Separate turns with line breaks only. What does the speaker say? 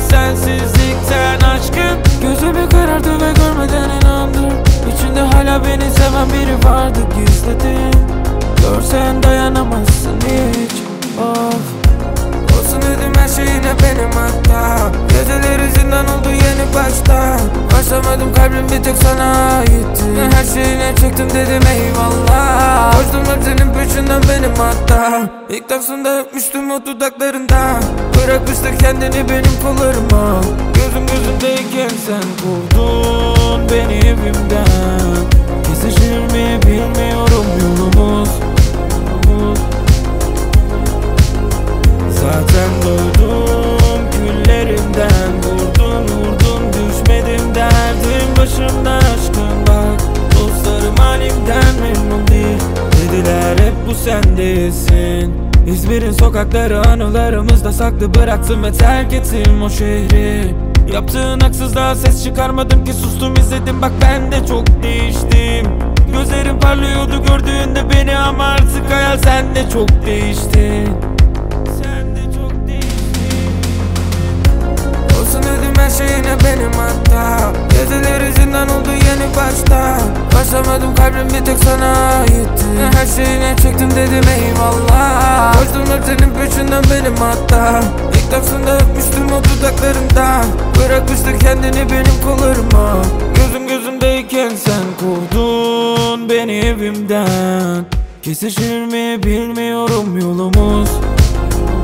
sensizlikten aşkım. Gözümü karardı ve görmeden inandım. İçinde hala beni seven biri vardı, gizledim. Görsen dayanamazsın hiç, of. Olsun dedim her şey yine benim hatta. Geceleri zindan oldu yeni başta. Başlamadım, kalbim bir tek sana aitti. Her şeyine çektim dedim eyvallah. Koştum hep senin peşinden benim hatta. İlk dersinde öpmüştüm o dudaklarından. Bırakmıştır kendini benim kollarıma. Gözüm gözümdeyken sen kovdun beni evimden. Kesişir mi bilmiyorum yolumuz. Zaten doydum küllerimden. Vurdun düşmedim, derdim başımda aşkın. Bak dostlarım halimden memnun değil. Dediler hep bu sen değilsin. İzmir'in sokakları anılarımızda saklı bıraktım ve terk ettim o şehri. Yaptığın haksızlığa ses çıkarmadım ki, sustum izledim, bak ben de çok değiştim. Gözlerim parlıyordu gördüğünde beni ama artık hayal, sen de çok değiştin. Her şey yine benim hatta. Geceleri zindan oldu yeni başta. Başlamadım, kalbim bir tek sana aitti. Her şeyine çektim dedim eyvallah. Koştum hep senin peşinden benim hatta. İlk dersinde öpmüştüm o dudaklarından. Bırakmıştır kendini benim kollarıma. Gözüm gözümdeyken sen kovdun beni evimden. Kesişir mi bilmiyorum yolumuz.